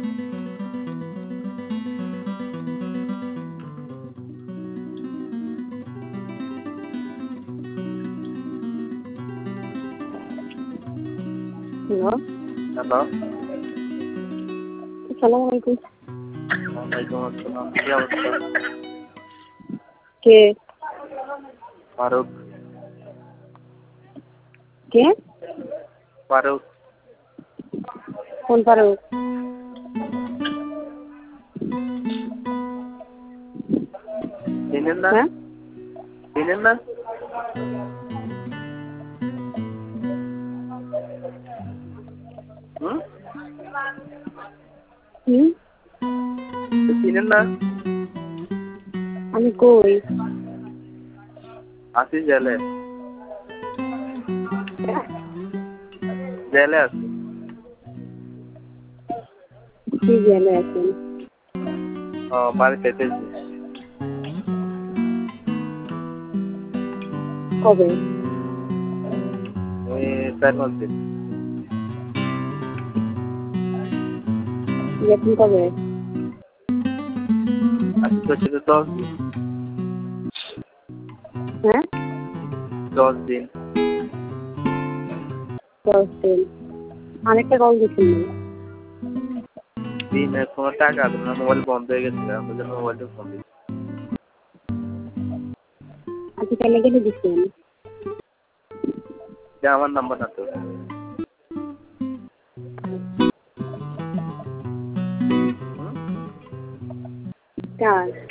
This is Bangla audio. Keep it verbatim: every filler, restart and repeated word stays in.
হ্যালো হ্যালো আসসালামু আলাইকুম। ওয়ালাইকুম আসসালাম। কি অবস্থা? কে ফারুক। কে ফারুক। কোন ফারুক? চিনেন না? হ্যাঁ চিনেন না? হুম হুম চিনেন না? আমি কই? আছি জেলে। জেলে আছি। কি জেলে আছেন? ও বাড়িতে এসেছি। কবে? ওই চার পাঁচ দিন। গেছেন কবে? আজকে হচ্ছে তো দশ দিন। হ্যাঁ দশ দিন। দশ দিন। আরেকটা কল দিচ্ছেন না। দিন কোনো টাকা আসবে না, মোবাইল বন্ধ হয়ে গেছিল, ওই জন্য মোবাইলটা ফোন দিচ্ছি। আচ্ছা কেন কেটে দিচ্ছেন? এটা আমার নাম্বার না তো। কার?